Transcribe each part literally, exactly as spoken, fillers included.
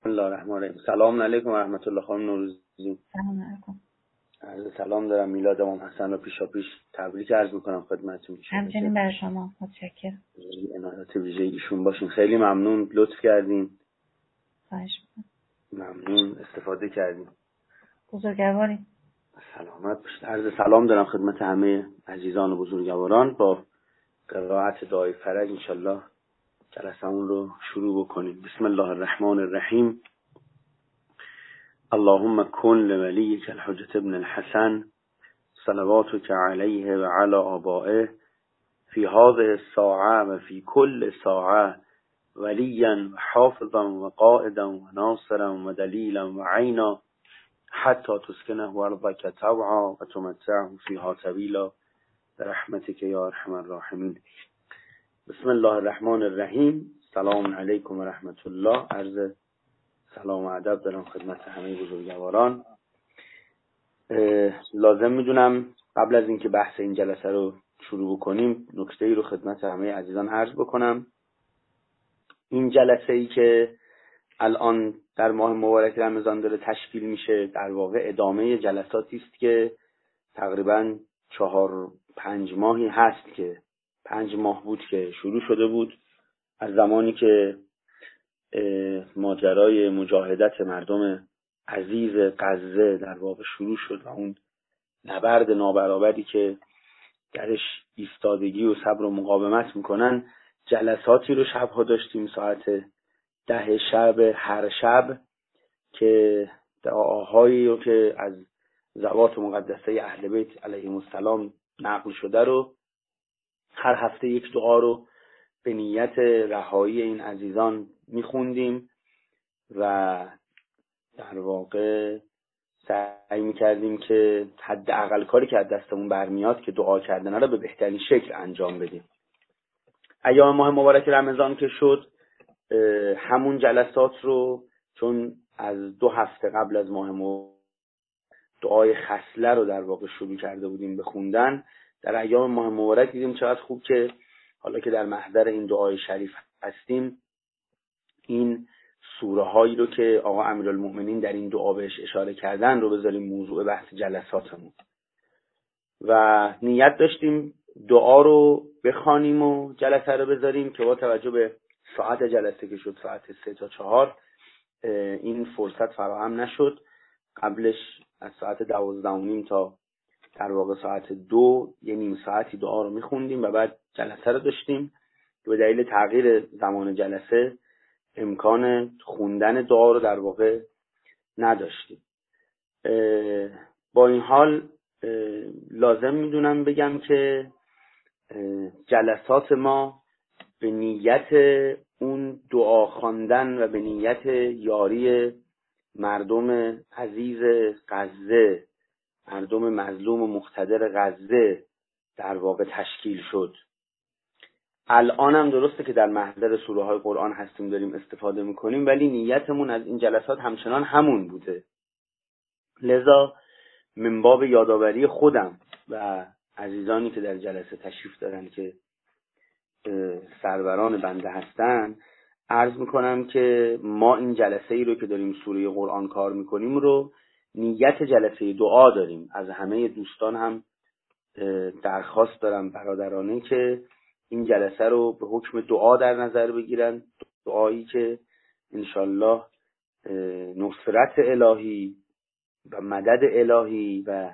بسم الله الرحمن الرحیم. سلام علیکم و رحمت الله. خانم نوروزی سلام علیکم. عرض سلام دارم. میلاد امام حسن رو پیشا پیش تبریک عرض میکنم خدمتتون. همچنین برای شما. متشکرم. عنایت ویژه ایشون باشین. خیلی ممنون، لطف کردین. خواهش می‌کنم. ممنون استفاده کردین. بزرگواریم. سلامت باشید. عرض سلام دارم خدمت همه عزیزان و بزرگواران. با قرائت دعای فرج انشالله جلسمون رو شروع بکنیم. بسم الله الرحمن الرحیم. اللهم کن لولیک الحجة ابن الحسن صلواتك علیه و علی آبائه فی هذه الساعه و فی کل ساعه ولیا و حافظا و قائدا و ناصرا و دلیلا و عینا حتی تسکنه ارضک طوعا و تمتعه فیها طویلا برحمتک یا ارحم الراحمین. بسم الله الرحمن الرحیم. سلام علیکم و رحمت الله. عرض سلام و ادب دارم خدمت همه بزرگواران. لازم میدونم قبل از اینکه بحث این جلسه رو شروع بکنیم نکته ای رو خدمت همه عزیزان عرض بکنم. این جلسه ای که الان در ماه مبارک رمضان داره تشکیل میشه در واقع ادامه جلساتی است که تقریبا چهار پنج ماهی هست که پنج ماه بود که شروع شده بود از زمانی که ماجرای مجاهدت مردم عزیز غزه در واقع شروع شد و اون نبرد نابرابری که درش ایستادگی و صبر و مقاومت میکنن. جلساتی رو شبها داشتیم ساعت ده شب هر شب که دعاهایی رو که از زوات مقدسه اهل بیت علیهم السلام نقل شده رو هر هفته یک دعا رو به نیت رهایی این عزیزان میخوندیم و در واقع سعی میکردیم که حداقل کاری که از دستمون برمیاد که دعا کردن رو به بهترین شکل انجام بدیم. ایام ماه مبارک رمضان که شد همون جلسات رو چون از دو هفته قبل از ماه مبارک دعای خصله رو در واقع شروع کرده بودیم به خوندن، در ایام ماه مبارک دیدیم چقدر خوب که حالا که در محضر این دعای شریف هستیم این سوره هایی رو که آقا امیرالمؤمنین در این دعا بهش اشاره کردن رو بذاریم موضوع بحث جلساتمون و نیت داشتیم دعا رو بخوانیم و جلسه رو بذاریم که با توجه به ساعت جلسه که شد ساعت سه تا چهار این فرصت فراهم نشد. قبلش از ساعت دوازده و نیم تا در واقع ساعت دو یه نیم ساعتی دعا رو میخوندیم و بعد جلسه رو داشتیم که به دلیل تغییر زمان جلسه امکان خوندن دعا رو در واقع نداشتیم. با این حال لازم میدونم بگم که جلسات ما به نیت اون دعا خواندن و به نیت یاری مردم عزیز غزه، مردم مظلوم و مقتدر غزه در واقع تشکیل شد. الان هم درسته که در محضر سوره های قرآن هستیم داریم استفاده میکنیم ولی نیتمون از این جلسات همچنان همون بوده. لذا من باب یادآوری خودم و عزیزانی که در جلسه تشریف دارن که سروران بنده هستن عرض میکنم که ما این جلسه ای رو که داریم سوره قرآن کار میکنیم رو نیت جلسه دعا داریم. از همه دوستان هم درخواست دارم برادرانه که این جلسه رو به حکم دعا در نظر بگیرن، دعایی که انشالله نصرت الهی و مدد الهی و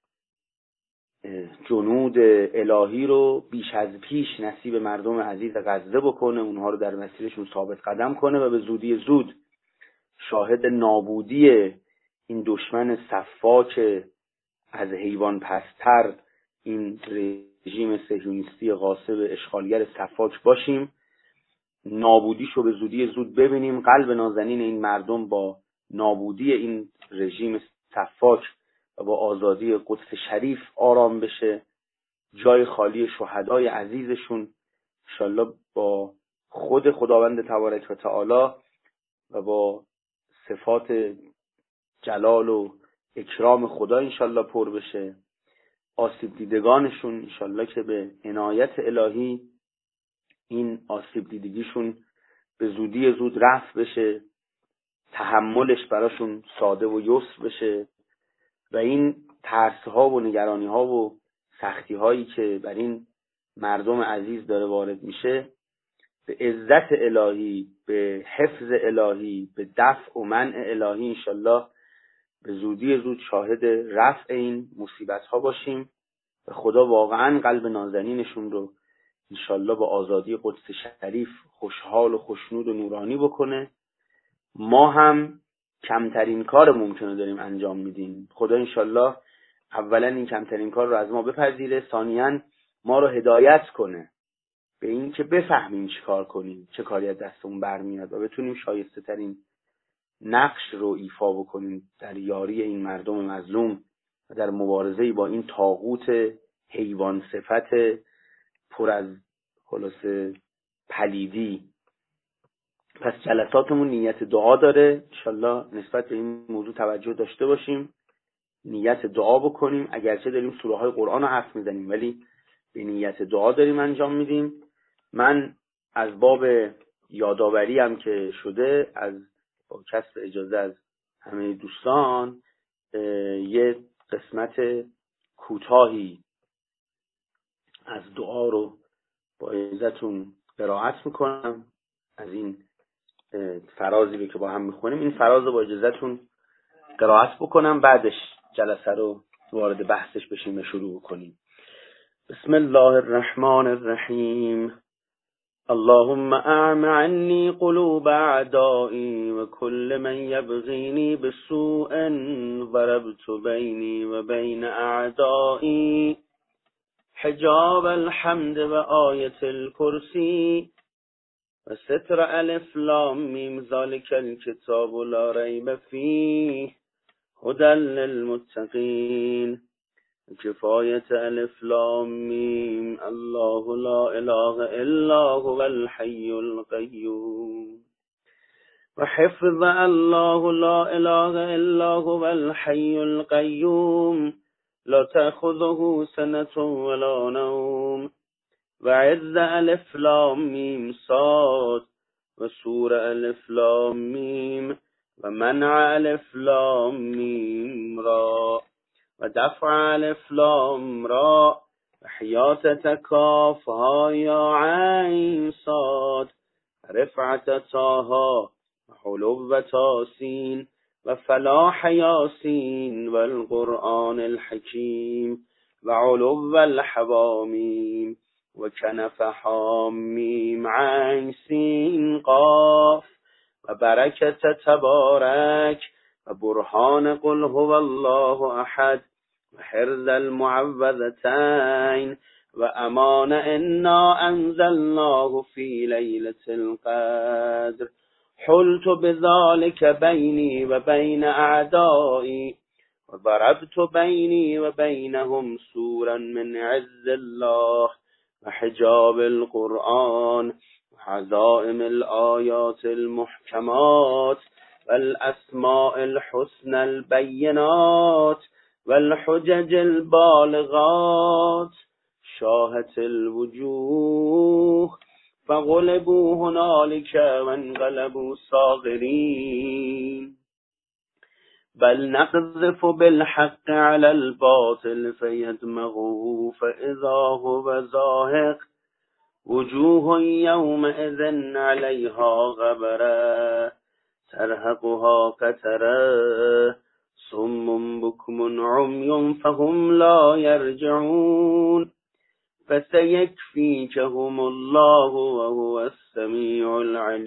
جنود الهی رو بیش از پیش نصیب مردم عزیز غزه بکنه، اونها رو در مسیرشون ثابت قدم کنه و به زودی زود شاهد نابودی این دشمن سفاک از حیوان پستر، این رژیم صهیونیستی غاصب اشغالگر سفاک باشیم، نابودیشو به زودی زود ببینیم، قلب نازنین این مردم با نابودی این رژیم سفاک و با آزادی قدس شریف آرام بشه، جای خالی شهدای عزیزشون انشالله با خود خداوند تبارک و تعالی و با صفات جلال و اکرام خدا انشالله پر بشه، آسیب دیدگانشون انشالله که به عنایت الهی این آسیب دیدگیشون به زودی زود رفع بشه تحملش براشون ساده و یسر بشه و این ترس‌ها و نگرانی‌ها و سختی‌هایی که بر این مردم عزیز داره وارد میشه به عزت الهی، به حفظ الهی، به دفع و منع الهی انشالله به زودی زود شاهد رفع این مصیبت‌ها باشیم و خدا واقعاً قلب نازنینشون رو انشالله با آزادی قدس شریف خوشحال و خوشنود و نورانی بکنه. ما هم کمترین کار ممکنه داریم انجام میدیم. خدا انشالله اولا این کمترین کار رو از ما بپذیره، ثانیاً ما رو هدایت کنه به این که بفهمیم چی کار کنیم، چه کاری از دستمون برمیاد و بتونیم شایسته ترین نقش رو ایفا بکنیم در یاری این مردم مظلوم و در مبارزه با این طاغوت حیوان صفت پر از خلاصه پلیدی. پس جلساتمون نیت دعا داره، انشالله نسبت به این موضوع توجه داشته باشیم، نیت دعا بکنیم. اگرچه داریم سوره های قرآن رو حرف میزنیم ولی به نیت دعا داریم انجام میدیم. من از باب یادآوری هم که شده، از با کسب اجازه از همه دوستان یه قسمت کوتاهی از دعا رو با اجازهتون قرائت میکنم، از این فرازی رو که با هم میخونیم این فراز رو با اجازهتون قرائت بکنم، بعدش جلسه رو وارد بحثش بشیم و شروع کنیم. بسم الله الرحمن الرحیم. اللهم اعم عني قلوب اعدائي وكل من يبغيني بسوء ضربت بيني وبين اعدائي حجاب الحمد وآية الكرسي وستر الف لام ميم ذلك الكتاب لا ريب فيه هدى للمتقين كفاية الف لام ميم الله لا إله إلا هو الحي القيوم وحفظ الله لا إله إلا هو الحي القيوم لا تأخذه سنة ولا نوم وعز الف لام ميم صاد وسور الف لام ميم ومنع الف لام ميم را ودفع الف لام را وحياة كاف ها يا عين صاد رفعة طه وحلو تاسين وفلاح ياسين والقرآن الحكيم وعلو الحواميم وكنف حاميم عين سين قاف وبركة تبارك وبرهان قل هو الله أحد وحرز المعوذتين وأمان إنا أنزلناه في ليلة القدر حلت بذلك بيني وبين أعدائي وضربت بيني وبينهم سورا من عز الله وحجاب القرآن وحزائم الآيات المحكمات والأسماء الحسنى البينات والحجج البالغات شاهت الوجوه فغلبوا هنالك وانقلبوا صاغرين بل نقذف بالحق على الباطل فيدمغه فإذا هو زاهق وجوه يومئذ عليها غبرة ترهقها قترة صم بكم عمي فهم لا يرجعون فسيكفيكهم الله وهو السميع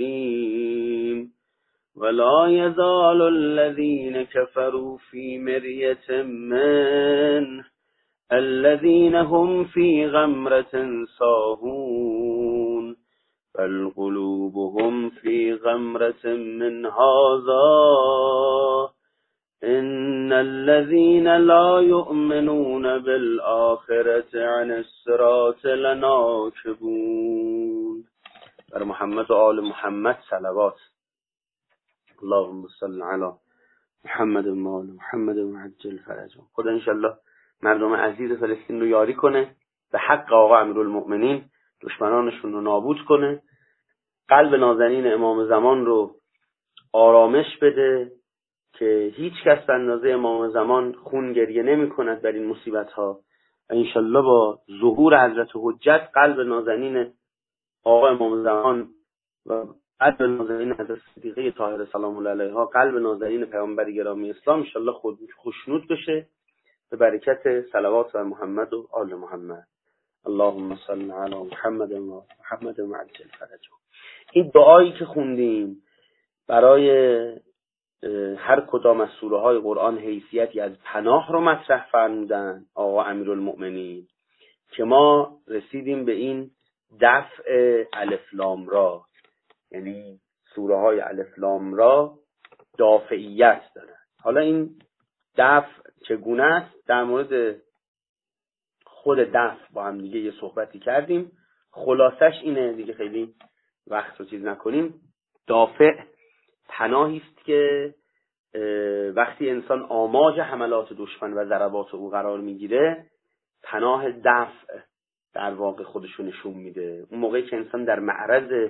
العليم ولا يزال الذين كفروا في مرية منه الذين هم في غمرة ساهون بل قلوبهم في غمرة من هذا إن الذين لا يؤمنون بالآخرة عن الصراط لناكبون. بر محمد و آل محمد صلوات. اللهم صل علی محمد و آل محمد و عجل فرجهم. خدا انشالله مردم عزیز فلسطین رو یاری کنه، به حق آقا امیرالمؤمنین دشمنانشون رو نابود کنه، قلب نازنین امام زمان رو آرامش بده که هیچ کس به اندازه امام زمان خون گریه نمی کند بر این مصیبت ها و انشالله با ظهور حضرت حجت قلب نازنین آقا امام زمان و قلب نازنین حضرت صدیقه طاهره سلام الله علیها، قلب نازنین پیامبر گرامی اسلام انشالله خود خوشنود بشه به برکت صلوات بر محمد و آل محمد. اللهم صل علی محمد و محمد و عجل فرجه. این دعایی که خوندیم برای هر کدام از سوره های قرآن حیثیتی از پناه رو مطرح فرمودن آقا امیرالمؤمنین که ما رسیدیم به این دفع الف لام را، یعنی سوره های الف لام را دافعیت دارن. حالا این دفع چگونه است؟ در مورد خود دفع با هم دیگه یه صحبتی کردیم، خلاصش اینه دیگه، خیلی وقت رو چیز نکنیم. دافع پناهی است که وقتی انسان آماج حملات دشمن و ضربات او قرار میگیره، پناه دفع در واقع خودشو نشون میده. اون موقعی که انسان در معرض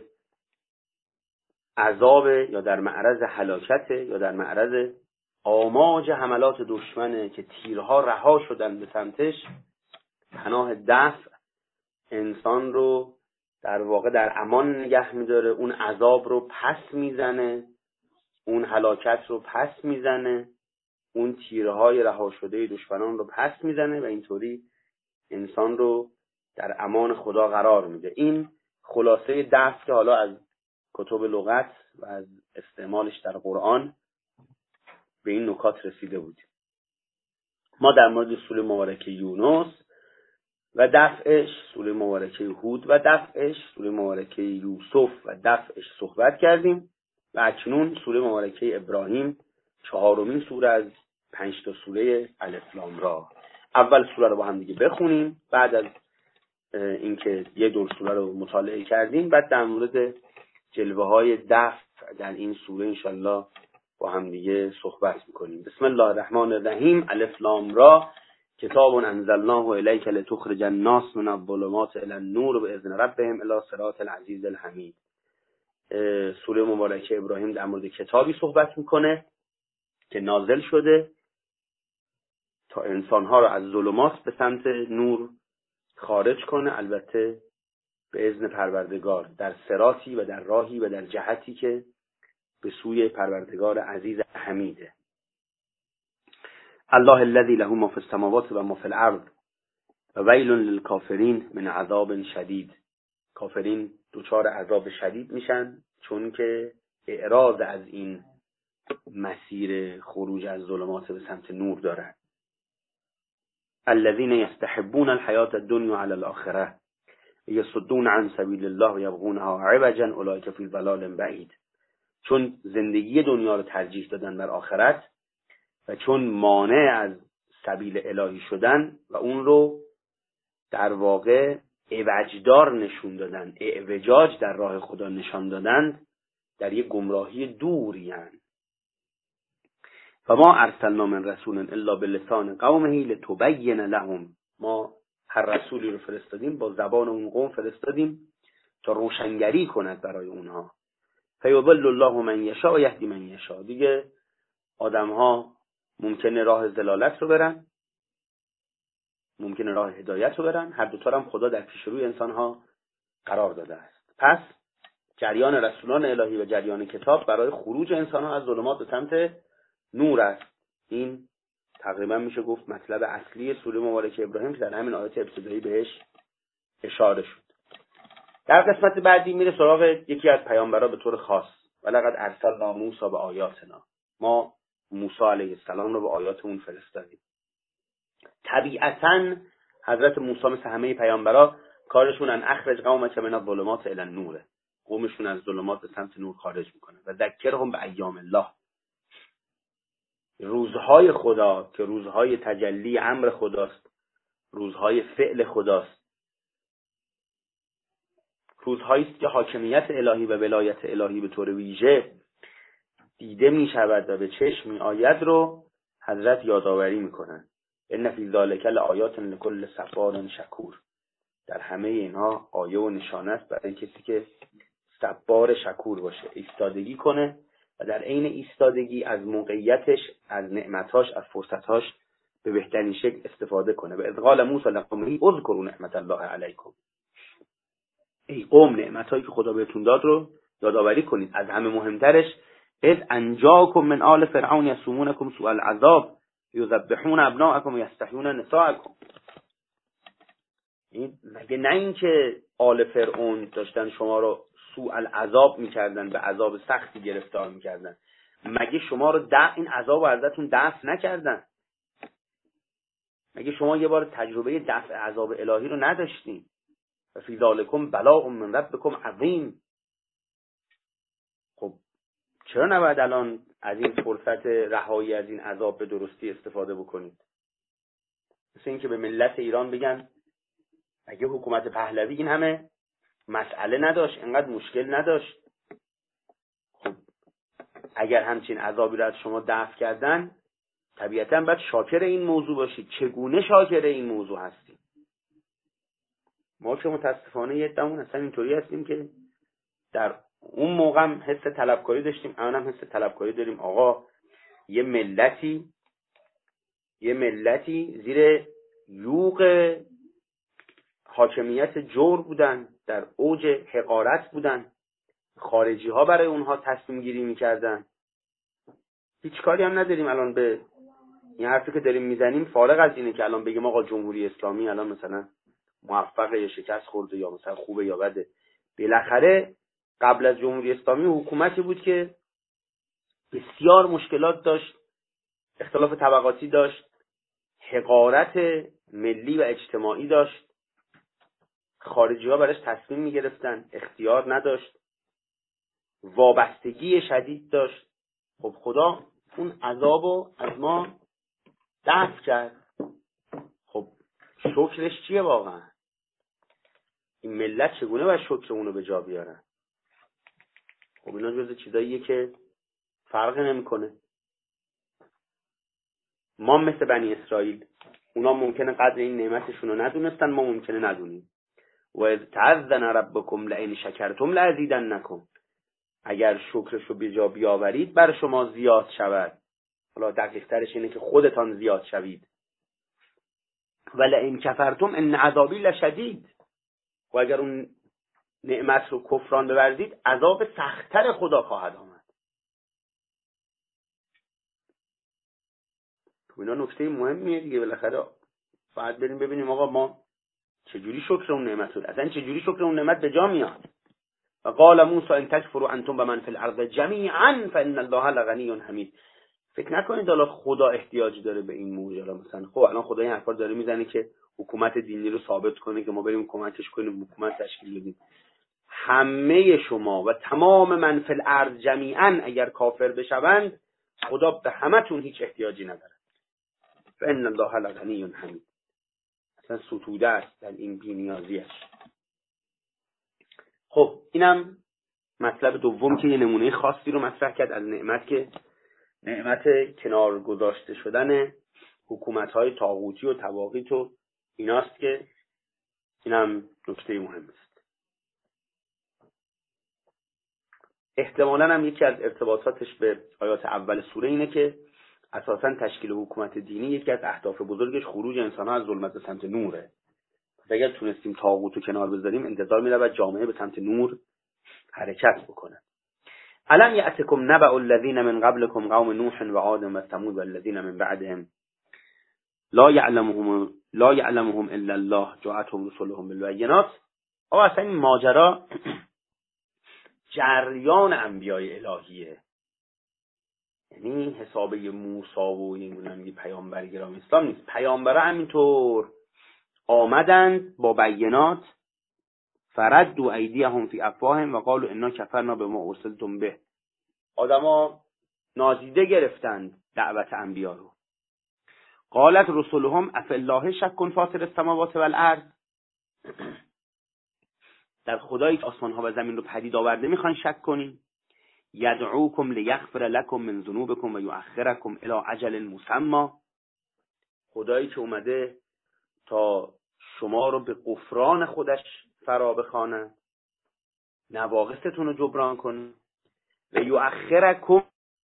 عذاب یا در معرض هلاکت یا در معرض آماج حملات دشمنه که تیرها رها شدن به سمتش، پناه دفع انسان رو در واقع در امان نگه میداره، اون عذاب رو پس میزنه، اون هلاکت رو پس میزنه، اون تیرهای رها شده دشمنان رو پس میزنه و اینطوری انسان رو در امان خدا قرار میده. این خلاصه دفع که حالا از کتب لغت و از استعمالش در قرآن به این نکات رسیده بودیم. ما در مورد سوره مبارکه یونس و دفعش، سوره مبارکه هود و دفعش، سوره مبارکه یوسف و دفعش صحبت کردیم و اکنون سوره مبارکه ابراهیم، چهارمین سوره از پنج تا سوره الف لام را. اول سوره رو با هم دیگه بخونیم، بعد از اینکه یه دور سوره رو مطالعه کردیم بعد در مورد جلوه های دفع در این سوره انشالله با هم دیگه صحبت میکنیم. بسم الله الرحمن الرحیم. الف لام را کتاب انزلناه الیک لتخرج الناس من الظلمات الی النور باذن ربهم الی صراط العزیز الحمید. سوره مبارکه ابراهیم در مورد کتابی صحبت میکنه که نازل شده تا انسانها را از ظلمات به سمت نور خارج کنه، البته به اذن پروردگار، در صراطی و در راهی و در جهتی که به سوی پروردگار عزیز حمیده. الله الذی له ما فی السماوات و ما فی الارض و ویل للکافرین من عذاب شدید. کافرین دچار عذاب شدید میشن چون که اعراض از این مسیر خروج از ظلمات به سمت نور دارن. الذين يستحبون الحياة الدنيا على الآخرة يصدون عن سبيل الله ويبغونها عوجا اولئك في ضلال بعید. چون زندگی دنیا رو ترجیح دادن بر آخرت و چون مانع از سبیل الهی شدن و اون رو در واقع اعوجدار نشون دادن، اعوجاج در راه خدا نشان دادن، در یک گمراهی دوری هستند. و ما ارسلنا من رسول الا بلسان قومه لتبین لهم. ما هر رسولی رو فرستادیم با زبان اون قوم فرستادیم تا روشنگری کند برای اونها. فیضل الله من یشاء و یهدی من یشاء. دیگه آدم ها ممکنه راه ضلالت رو برن، ممکنه راه هدایت رو برن، هر دو تا هم خدا در پیش روی انسان ها قرار داده است. پس جریان رسولان الهی و جریان کتاب برای خروج انسان ها از ظلمات به سمت نور است. این تقریبا میشه گفت مطلب اصلی سوره مبارکه ابراهیم که در همین آیات ابتدایی بهش اشاره شد. در قسمت بعدی میره سراغ یکی از پیامبران به طور خاص. ولقد ارسلنا موسی به آیاتنا. ما موسی علیه السلام رو به آیاتمون فرستادیم. طبیعتاً حضرت موسی مثل همه پیامبرا کارشون ان اخرج قومک من الظلمات الی النور. قومشون از ظلمات به سمت نور خارج میکنه. و ذکرهم به ایام الله. روزهای خدا که روزهای تجلی امر خداست، روزهای فعل خداست، روزهایی است که حاکمیت الهی و ولایت الهی به طور ویژه دیده می شود و به چشم می آید رو حضرت یادآوری می کنند. ان فی ذلک لآیات لکل صبار شکور. در همه اینها آیه و نشانه است برای کسی که صبار شکور باشه، ایستادگی کنه و در عین ایستادگی از موقعیتش، از نعمتاش، از فرصتاش به بهترین شکل استفاده کنه. و اذ قال موسی لقومه اذکروا نعمت الله علیکم، ای قوم نعمتایی که خدا بهتون داد رو یادآوری کنید. از همه مهمترش اذ انجاکم من آل فرعون یسومونکم سوء العذاب یذبحون ابناءکم و یستحیون نساءکم. این مگه نه اینکه آل فرعون داشتن شما رو سوء العذاب میکردن، به عذاب سختی گرفتار میکردن، مگه شما رو دفع این عذاب رو ازتون دفع نکردن؟ مگه شما یه بار تجربه دفع عذاب الهی رو نداشتین؟ و فی ذالکم بلاء من ربکم عظیم. خب چرا نباید الان از این فرصت رهایی از این عذاب به درستی استفاده بکنید؟ مثل این که به ملت ایران بگن مگه حکومت پهلوی این همه مسئله نداشت، اینقدر مشکل نداشت؟ خب اگر همچین عذابی را از شما دفع کردن، طبیعتاً باید شاکر این موضوع باشید. چگونه شاکر این موضوع هستیم؟ ما که متاسفانه یه دمون اصلا اینطوری هستیم که در اون موقع هم حس طلبکاری داشتیم، الان هم حس طلبکاری داریم. آقا یه ملتی یه ملتی زیر یوغ حاکمیت جور بودن، در اوج حقارت بودن، خارجی ها برای اونها تصمیم گیری میکردن. هیچ کاری هم نداریم الان به این حرفی که داریم میزنیم، فارغ از اینه که الان بگیم آقا جمهوری اسلامی الان مثلا موفقه یا شکست خورده یا مثلا خوبه یا بده. بالاخره قبل از جمهوری اسلامی حکومتی بود که بسیار مشکلات داشت، اختلاف طبقاتی داشت، حقارت ملی و اجتماعی داشت، خارجی ها براش تصمیم می گرفتن، اختیار نداشت، وابستگی شدید داشت. خب خدا اون عذابو از ما دفع کرد. خب شکرش چیه واقعا؟ این ملت چگونه باید شکر اونو به جا بیارن؟ خب اینا جزء چیزاییه که فرق نمیکنه. ما مثل بنی اسرائیل، اونا ممکنه قدر این نعمتشون رو ندونستن، ما ممکنه ندونیم. و اذ تعذن ربکم لئن شکرتم لازیدنکم، اگر شکرشو به جا بیاورید بر شما زیاد شود. حالا دقیق ترش اینه که خودتان زیاد شوید. و لئن کفرتم ان عذابی لشدید، و اگر اون نعمت رو کفران بورزید عذاب سخت‌تر خدا خواهد آمد. تو اینا نکته مهمیه دیگه. بالاخره باید بریم ببینیم آقا ما چجوری شکر اون نعمت رو، اصلا چجوری شکر اون نعمت به جا میاد. و قال موسی ان تکفروا انتم بمن فی الارض جمیعا فان الله لغنی حمید. فکر نکنید حالا خدا احتیاج داره به این موضوع. مثلا خب الان خدا این حرفا داره میزنه که حکومت دینی رو ثابت کنه که ما بریم کمکش کنیم، حکومت تشکیل بدیم. همه شما و تمام من فی الارض جمیعا اگر کافر بشوند، خدا به همتون هیچ احتیاجی نداره. فان الله لغنی حمید. اصلا ستوده است در این بی‌نیازیش. خب اینم مطلب دوم که یه نمونه خاصی رو مطرح کرد از نعمت، که نعمت کنار گذاشته شدن حکومت‌های طاغوتی و طواغیت و ایناست، که اینم نکته مهم است. احتمالاً هم یکی از ارتباطاتش به آیات اول سوره اینه که اساساً تشکیل حکومت دینی یکی از اهداف بزرگش خروج انسان‌ها از ظلمت به سمت نوره. اگر تونستیم طاغوت رو کنار بذاریم، انتظار می‌رود جامعه به سمت نور حرکت بکنه. الم یأتکم نبأ الذین من قبلکم قوم نوح و عاد و ثمود والذین من بعدهم لا یعلمهم لا یعلمهم الا الله جاءتهم رسلهم بالبینات. آقا اصلا این ماجرا جریان انبیای الهیه، یعنی حسابه موسی و این پیامبر گرامی اسلام نیست. پیامبرا همینطور آمدند با بینات، فردوا ایدیهم فی افواههم و قالوا انا کفرنا بما ارسلتم به. آدما نادیده گرفتند دعوت انبیا رو. قالت رسلهم اف الله شک فاطر السماوات والارض، در خدایی که آسمان ها و زمین رو پدید آورده میخوان شک کنین؟ یدعوکم لیغفر لکم من ذنوبکم و یؤخرکم الی اجل مسمى، خدایی که اومده تا شما رو به غفران خودش فرا بخوانه، نواقصتون رو جبران کنه و یؤخرکم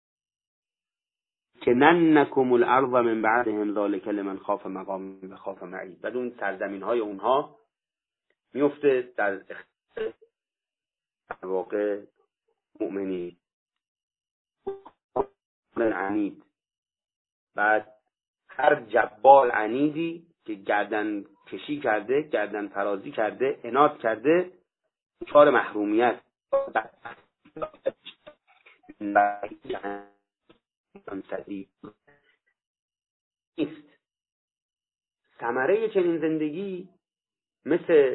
کننکم الارض من بعدهم ذلک لمن خاف مقام و خاف وعید. بعد اون سرزمین های اونها میفته در واقع مؤمنی عنید. بعد هر جبار عنیدی که گردن کشی کرده، گردن فرازی کرده، عناد کرده، دچار محرومیت نیست. ثمره چنین زندگی مثل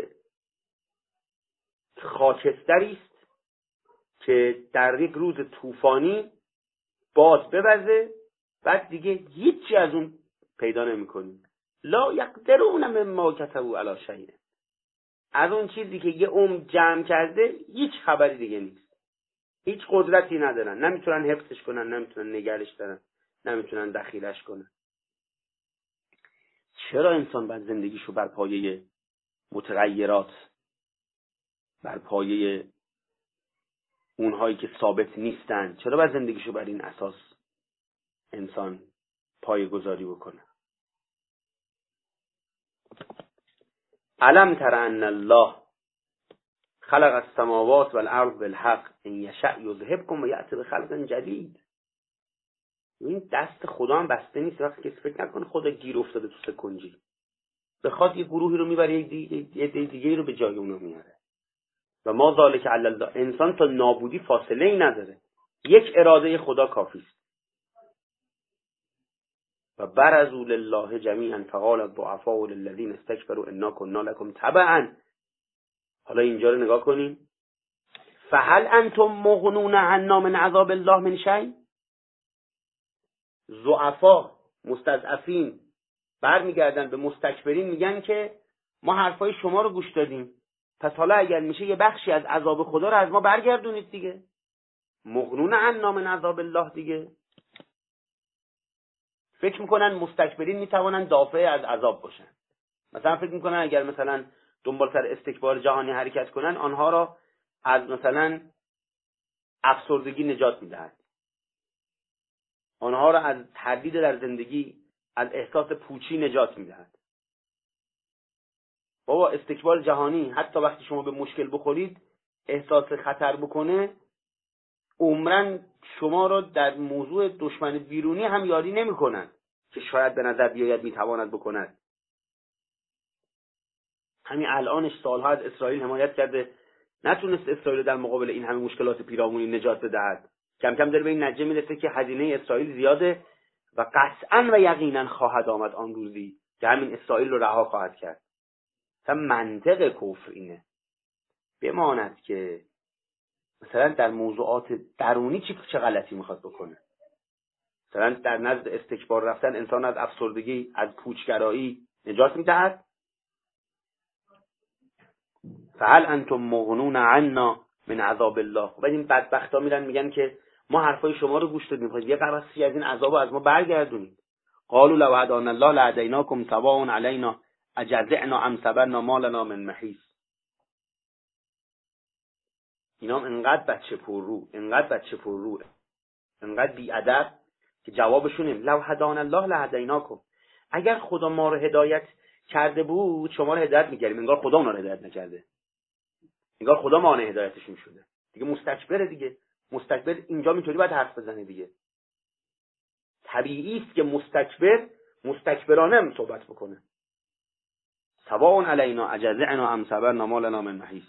خاکستری است که در یک روز طوفانی باد بوزه، بعد دیگه هیچی از اون پیدا نمی‌کنی. لا یقدرون مما کسبوا علی شیء. از اون چیزی که یه عمر جمع کرده هیچ خبری دیگه نیست. هیچ قدرتی ندارن، نمیتونن حفظش کنن، نمیتونن نگرش دارن، نمیتونن دخیلش کنن. چرا انسان باید زندگیشو بر پایه متغیرات، بر پایه اونهایی که ثابت نیستن، چرا باید زندگیشو بر این اساس انسان پایه گذاری بکنه؟ علم تر ان الله خلق السماوات والارض بالحق ان یشاء یذهبکم و یأتی بخلق جدید. این دست خدا هم بسته نیست. وقتی که فکر نکنه خدا گیر افتاده تو سکنجی، بخواد یه گروهی رو میبره یه دیگه دیگه رو به جای اونو میاره. و ما ذالک علی الله. انسان تا نابودی فاصله ای نداره، یک اراده خدا کافی است. و برزوا لله جمیعا فقال الضعفاء للذین استكبروا انا كنا لكم تبعا. حالا اینجا رو نگاه کنیم. فهل انتم مغنون عنا من عذاب الله من شیء. ضعفا، مستضعفین برمیگردن به مستکبرین میگن که ما حرفای شما رو گوش دادیم، پس حالا اگر میشه یه بخشی از عذاب خدا رو از ما برگردونید دیگه. مغنون عنا من عذاب الله دیگه. فکر میکنن مستکبرین میتوانن دافع از عذاب باشن. مثلا فکر میکنن اگر مثلا دنبال سر استکبار جهانی حرکت کنن آنها را از مثلا افسردگی نجات میدهد، آنها را از تردید در زندگی، از احساس پوچی نجات میدهد. بابا استکبار جهانی حتی وقتی شما به مشکل بخورید احساس خطر بکنه، عمرن شما را در موضوع دشمن بیرونی هم یاری نمی کنند که شاید به نظر بیاید میتواند بکند. همین الانش سالها از اسرائیل حمایت کرده، نتونست اسرائیل در مقابل این همه مشکلات پیرامونی نجات بدهد. کم کم داره به این نتیجه میرسه که هزینه اسرائیل زیاده و قطعا و یقینا خواهد آمد آن روزی که همین اسرائیل رو رها خواهد کرد. مثلا منطق کفر اینه بماند که مثلا در موضوعات درونی چی چه غلطی میخواد بکنه. مثلا در نزد استکبار رفتن انسان از افسردگی، از پوچگرایی نجات میدهد. فهل انتم مغنون عنا من عذاب الله. و این بدبختا میرن میگن که ما حرفای شما رو گوش دادیم، یه قبسی از این عذاب از ما برگردونید. قالوا لو هدانا الله لهدیناکم سواء علینا اجزعنا ام صبرنا ما لنا من محیص. اینا انقدر بچه پر رو، انقدر بچه پر رو، انقدر بی‌ادب که جوابشون این لو هدانا الله لهدیناکم. اگر خدا ما رو هدایت کرده بود شما رو هدایت می‌کردیم. انگار خدا اونا رو هدایت نکرده، انگار خدا مانع هدایتشون شده. دیگه مستکبره دیگه. مستکبر اینجا اینطوری باید حرف بزنه دیگه. طبیعی است که مستکبر مستکبرانه صحبت بکنه. سواء علینا اجزعنا ام صبرنا ما لنا من محیص.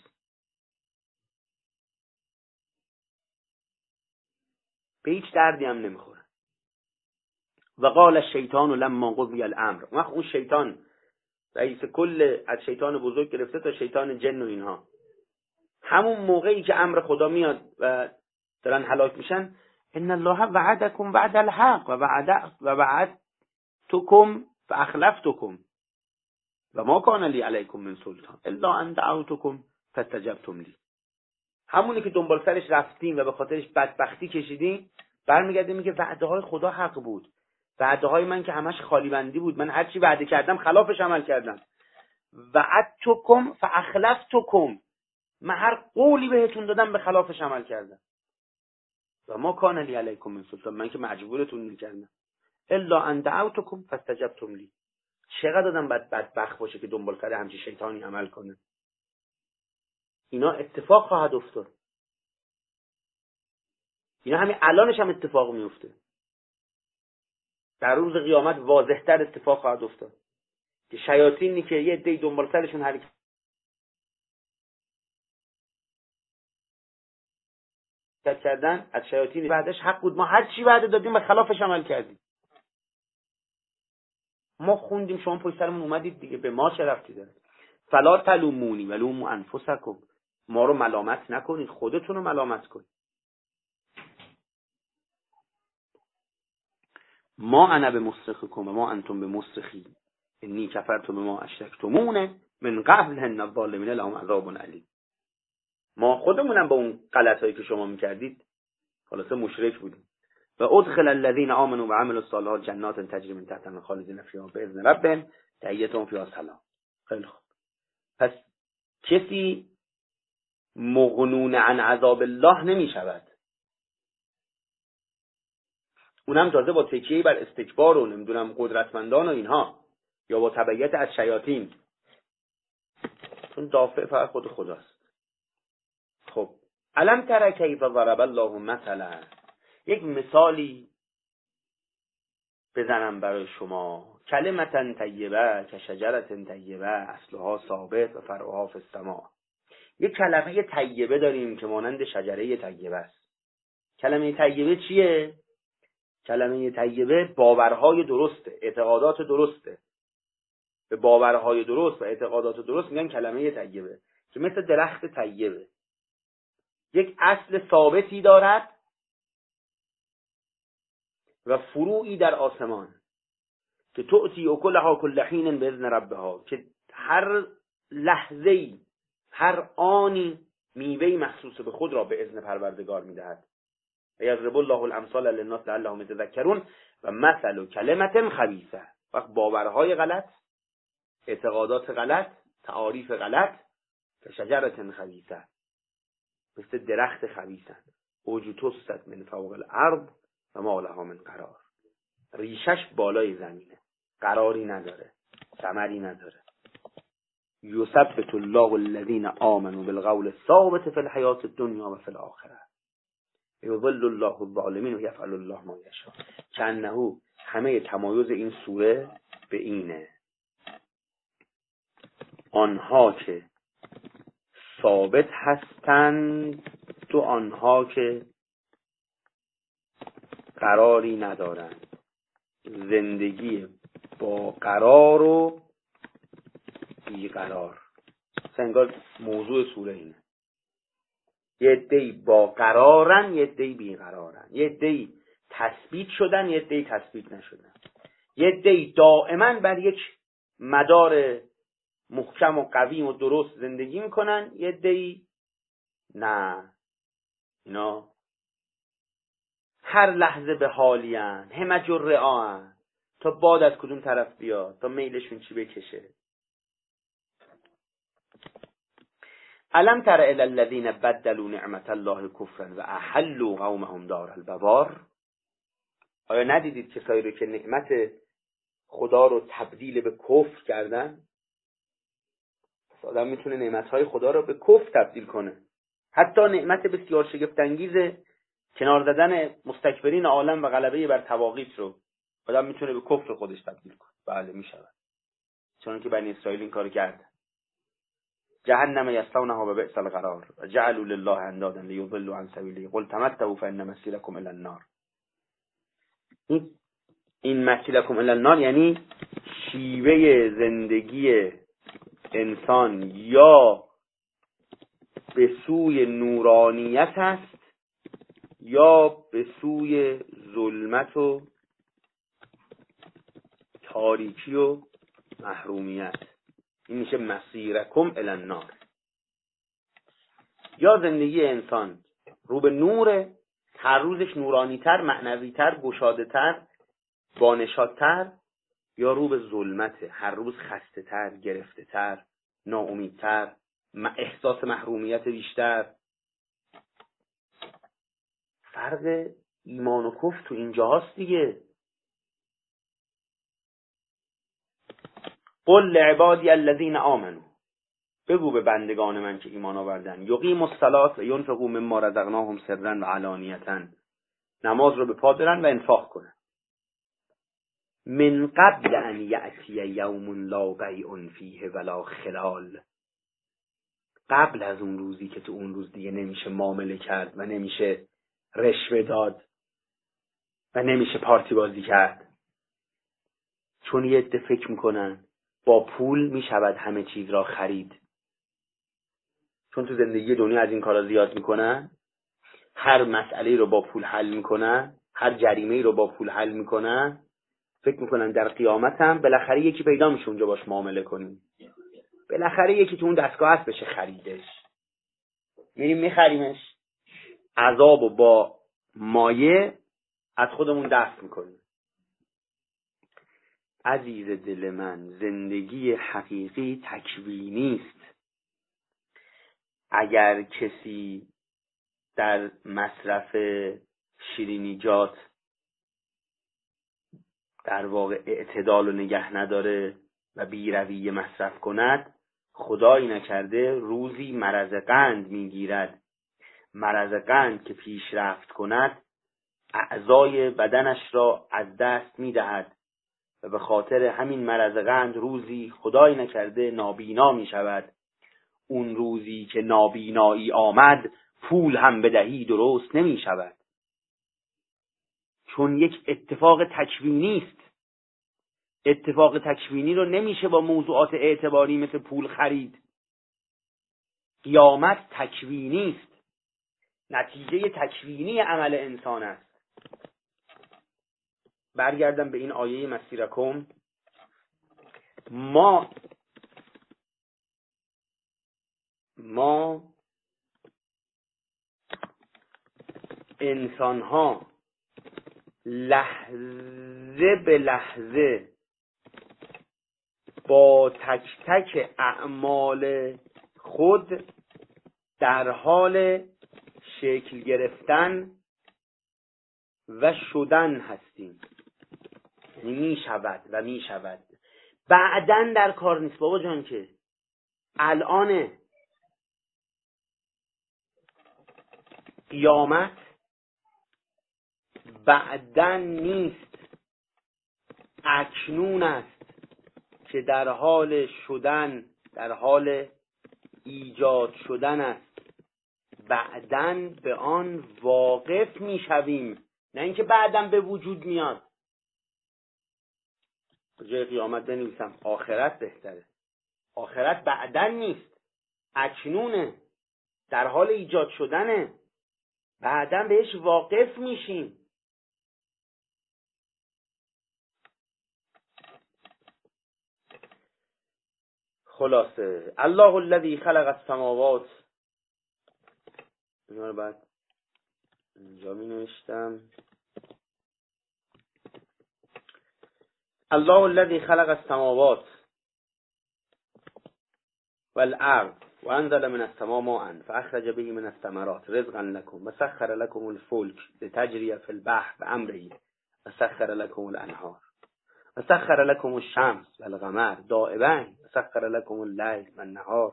به هیچ دردی هم نمیخوره. و قال الشیطان لما قضی الامر. وقت اون شیطان رئیس کل، از شیطان بزرگ گرفته تا شیطان جن و اینها، همون موقعی که امر خدا میاد و دارن هلاک میشن، ان الله وعدکم وعد الحق و وعد و وعدتکم فاخلفتکم و ما کان لی علیکم من سلطان الا ان دعوتکم فاستجبتم لی. همونی که دنبال سرش رفتیم و به خاطرش بدبختی کشیدیم، برمیگرده میگه وعده های خدا حق بود، وعده های من که همش خالی بندی بود، من هر چی وعده کردم خلافش عمل کردم. وعدتکم فاخلفتکم، من هر قولی بهتون دادم به خلافش عمل کردم. و ما کان لی علیکم من سلطان، من که مجبورتون نکردم، الا ان دعوتکم فاستجبتم لی. چقدر آدم بد بدبخت باشه که دنبال کرده همچین شیطانی عمل کنه. اینا اتفاق خواهد افتاد. اینا همین الانش هم اتفاق میفته. در روز قیامت واضح‌تر اتفاق خواهد افتاد که شیاطینی که یه عده دنبال سرشون حرکت کردن، از شیاطین بعدش حق بود ما هر چی وعده دادیم و خلافش عمل کردیم. ما خوندیم، شما پشت سرمون اومدید دیگه، به ما چه ربطی داره؟ فلا تلومونی ولومو انفسکم، ما رو ملامت نکنید، خودتون رو ملامت کنید. ما انا به مصرخکم و ما انتم به مصرخی انی کفرتم بما اشرکتمون من قبل ان الظالمین لهم عذاب علیم. ما خودمونم با اون غلطایی که شما میکردید خلاصه مشرک بودیم. و ادخل الذين آمنوا وعملوا الصالحات جنات تجری من تحتها الانهار خالدین فیها باذن ربهم تحیتهم فیها سلام. خیلی خوب. پس کسی مغنون عن عذاب الله نمی شود. اونم تازه با تکیه بر استکبار و نمیدونم قدرتمندان و اینها، یا با تبعیت از شیاطین، چون دافع فقط خود خداست. خب الم تر کیف ضرب الله مثلا، یک مثالی بزنم برای شما. کلمة طیبه که شجرة طیبه اصلها ثابت و فرعها فی السماء. یک کلمه طیبه داریم که مانند شجره طیبه است. کلمه طیبه چیه؟ کلمه طیبه باورهای درسته، اعتقادات درسته. به باورهای درست و اعتقادات درست میگن کلمه طیبه، که مثل درخت طیبه یک اصل ثابتی دارد و فروعی در آسمان، که تؤتی اکلها کل حین باذن ربها، که هر لحظه‌ای هر آنی میوه‌ای مخصوص به خود را به اذن پروردگار میدهد. یضرب الله الامثال للناس لعلهم یتذکرون. و مثل کلمة خبیثه، وقت باورهای غلط، اعتقادات غلط، تعاریف غلط، که شجرة خبیثه، مثل درخت خبیثه، اوجتست من فوق الارض و ما لها من قرار. ریشش بالای زمینه، قراری نداره، ثمری نداره. یثبت الله الذین آمنوا بالقول الثابت فی الحیاة الدنیا و فی الاخره یضل الله الظالمین و یفعل الله ما یشاء. کأنه همه تمایز این سوره به اینه، آنها که ثابت هستند تو آنها که قراری ندارند، زندگی با قرار و بیقرار. انگار موضوع سوره اینه، یه عده‌ای با قرارن، یه عده‌ای بیقرارن، یه عده‌ای تثبیت شدن، یه عده‌ای تثبیت نشدن، یه عده‌ای دائما بر یک مدار محکم و قویم و درست زندگی میکنن، یه عده‌ای نه، اینا هر لحظه به حالیان، همج و رعاان، تا باد از کدوم طرف بیاد، تا میلشون چی بکشه. الم تر الی الذین بدلوا نعمت الله کفرا و احلوا قومهم دار البوار. آیا ندیدید کسایی رو که نعمت خدا رو تبدیل به کفر کردن؟ آدم میتونه نعمتهای خدا رو به کفر تبدیل کنه. حتی نعمت بسیار شگفت انگیز کنار زدن مستکبرین عالم و غلبه بر طواغیت رو آدم میتونه به کفر خودش تبدیل کنه. بله میشود، چون که بنی اسرائیل این کارو کرد. جهنم یصلونها و بئس القرار و جعلوا لله اندادا لیضلوا عن سبیله قل تمتعوا فان مسیرکم الی النار. این این مسیرکم الی النار یعنی شیوه زندگی انسان یا به سوی نورانیت است یا به سوی ظلمت و تاریکی و محرومیت. این میشه مسیرکم الی النار. یا زندگی انسان رو به نور، هر روزش نورانی‌تر، معنوی‌تر، گشاده‌تر، بانشادتر، یا رو به ظلمت، هر روز خسته‌تر، گرفته‌تر، ناامیدتر، احساس محرومیت بیشتر. فرق ایمان و کفر تو اینجاست دیگه. قل لعبادی الذین آمنوا، بگو به بندگان من که ایمان آوردن، یقیموا الصلاة و ینفقوا مما رزقناهم سرا و علانیة، نماز رو به پا برن و انفاق کنن. من قبل ان یأتی یوم لا بیع فیه ولا خلال، قبل از اون روزی که تو اون روز دیگه نمیشه معامله کرد و نمیشه رشوه داد و نمیشه پارتی بازی کرد. چون یه عده فکر میکنن با پول میشود همه چیز را خرید. چون تو زندگی دنیا از این کارا زیاد میکنن، هر مسئله رو با پول حل میکنن، هر جریمه رو با پول حل میکنن، فکر میکنن در قیامت هم بالاخره یکی پیدا میشه اونجا باش معامله کنیم، بالاخره یکی تو اون دستگاه هست بشه خریدش، میریم میخریمش، عذاب و با مایه از خودمون دست میکنیم. عزیز دل من، زندگی حقیقی تکوینی است. اگر کسی در مصرف شیرینیجات در واقع اعتدال و نگه نداره و بی رویه مصرف کند، خدایی نکرده روزی مرض قند میگیرد. مرض قند که پیشرفت کند اعضای بدنش را از دست میدهد و به خاطر همین مرض قند روزی خدایی نکرده نابینا می شود. اون روزی که نابینایی آمد پول هم بدهی درست نمی شود، چون یک اتفاق تکوینی است. اتفاق تکوینی رو نمیشه با موضوعات اعتباری مثل پول خرید. قیامت تکوینی است، نتیجه تکوینی عمل انسان است. برگردم به این آیه مسیرکم. ما ما انسان ها لحظه به لحظه با تک تک اعمال خود در حال شکل گرفتن و شدن هستیم. می شود و می شود، بعدن در کار نیست بابا جان، که الان قیامت بعدن نیست، اکنون است که در حال شدن، در حال ایجاد شدن است. بعدن به آن واقف می شویم، نه اینکه بعدن به وجود میاد. جای قیامت بنویسم آخرت بهتره. آخرت بعدن نیست، اکنونه، در حال ایجاد شدنه، بعدن بهش واقف میشیم. خلاصه الله الذی خلق السماوات، اینا رو بعد اینجا می نوشتم. الله الذی خلق السماوات والارض وانزل من السماء ماء فاخرج به من الثمرات رزقا لكم وسخر لكم الفلك لتجري في البحر بأمره وسخر لكم الانهار وسخر لكم الشمس والقمر دائبین وسخر لكم الليل والنهار.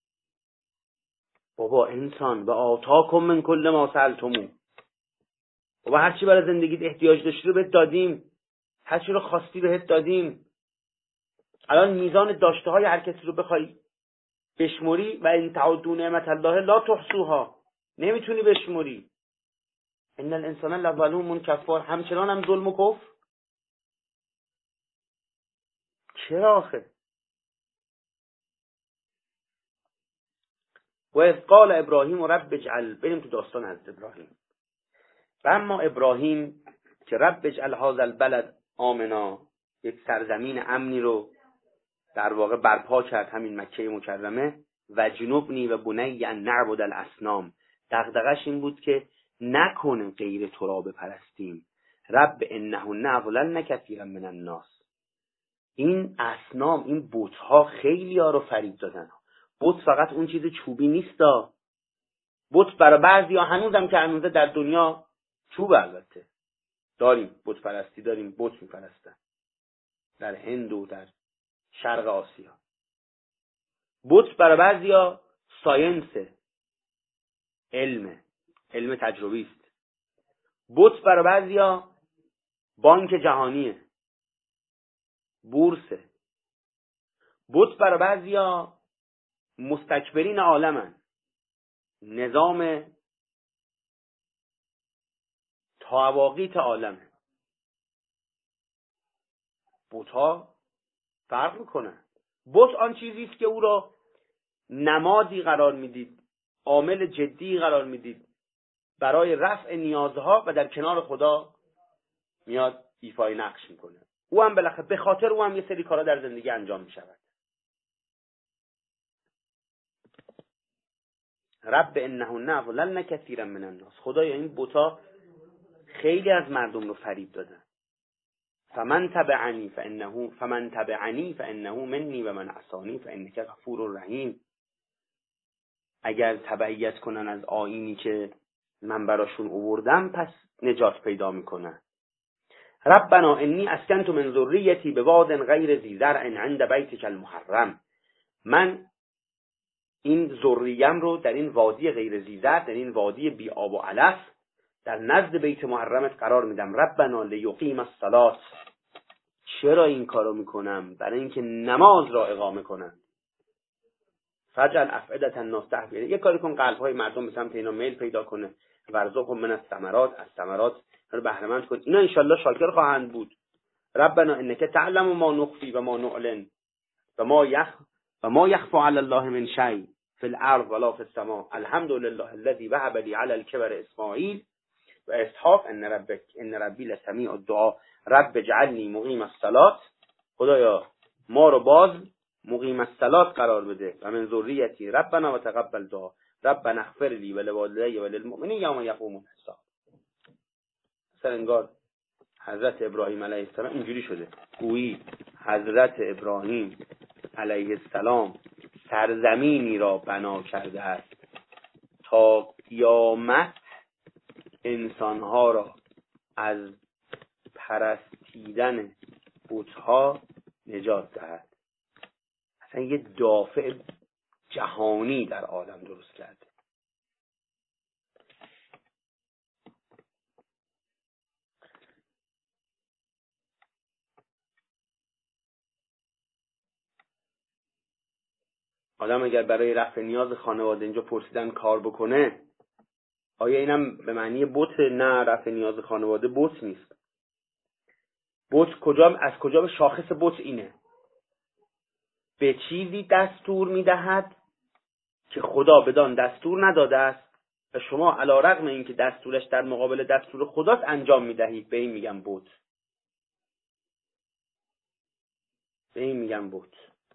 بابا انسان و آتاکم من کل ما سألتموه، بابا هرچی برای زندگیت احتیاج داشتی رو بهت دادیم، هرچی رو خواستی بهت دادیم. الان میزان داشته های هر کسی رو بخوای بشموری و این تعدوا نعمت الله لا تحصوها، نمیتونی بشموری. ان الانسان لظلوم کفار، همچنان هم ظلم و کفر. چرا آخه؟ و اذ قال ابراهیم رب اجعل، بریم تو داستان حضرت ابراهیم. و اما ابراهیم که رب اجعل هذا البلد آمنا، یک سرزمین امنی رو در واقع برپا کرد، همین مکه مکرمه. و جنوبنی و بنی ان نعبد الاصنام، دغدغش این بود که نکنه غیر تو را بپرستیم. رب انهن اضللن کثیرا من الناس، این اصنام، این بت‌ها خیلی ها رو فریب دادن. بت فقط اون چیز چوبی نیستا، بت برای بعضیا هنوزم که هنوزه در دنیا چوب البته داریم، بت پرستی داریم، بت میپرستن در هند و در شرق آسیا. بت برای بعضیا ساینس، علم علم تجربی است. بت برای بعضیا بانک جهانیه، بورسه. بت برای بعضیا مستکبرین عالمن، نظام تواقیت عالمه. بت‌ها فرق میکنن. بت آن چیزی است که او را نمادی قرار میدید، عامل جدی قرار میدید برای رفع نیازها و در کنار خدا میاد ایفای نقش میکنه. او هم بالاخره به خاطر او هم یه سری کارا در زندگی انجام میشود. رب انهن اضللن کثیرا من الناس. خدایا این بت‌ها خیلی از مردم رو فریب دادن. فمن تبعنی فانه فمن تبعنی فانه منی و من عصانی فانک غفور رحیم. اگر تبعیت کنن از آیینی که من براشون آوردم پس نجات پیدا میکنن. ربنا انی اسکنت من ذریتی بواد غیر ذی زرع عند بیتک المحرم. من این ذریم رو در این وادی غیر ذی زرع، در این وادی بی آب و علف در نزد بیت محرمت قرار میدم. ربنا لیقیم الصلاة. چرا این کارو میکنم؟ برای اینکه نماز را اقامه کنن. فجعل افئدة الناس تهوی. یک کاری کن قلب‌های مردم به سمت اینا میل پیدا کنه. ورزقهم من الثمرات، از ثمرات رو بهره مند کن. اینا انشالله شاکر خواهند بود. ربنا انک تعلم ما نخفی و ما نعلن و ما یخ و ما یخفى علی الله من شیء فی الارض ولا فی السماء. الحمد لله الذی وهب لی علی الکبر اسماعیل و اسحاق ان ربک ان ربی لسمیع الدعاء. رب اجعلنی مقیم الصلاة. خدایا ما رو باز مقیم الصلاة قرار بده. و من ذریتی ربنا و تقبل دعا. ربنا اغفر لی و لوالدی و للمؤمنین یوم یقوم الحساب. مثلا انگار حضرت ابراهیم علیه السلام اینجوری شده، گویی حضرت ابراهیم علیه السلام سرزمینی را بنا کرده است تا قیامت انسانها را از پرستیدن بت‌ها نجات دهد. اصلا یه دافع جهانی در عالم درست کرده. آدم اگر برای رفع نیاز خانواده اینجا پرسیدن کار بکنه، آیا اینم به معنی بت؟ نه، رفع نیاز خانواده بت نیست. بت کجا، از کجا به شاخص بت اینه؟ به چیزی دستور میدهد که خدا بدان دستور نداده است و شما علی رغم اینکه دستورش در مقابل دستور خداست انجام میدهید. به این میگم بت. به این میگم بت.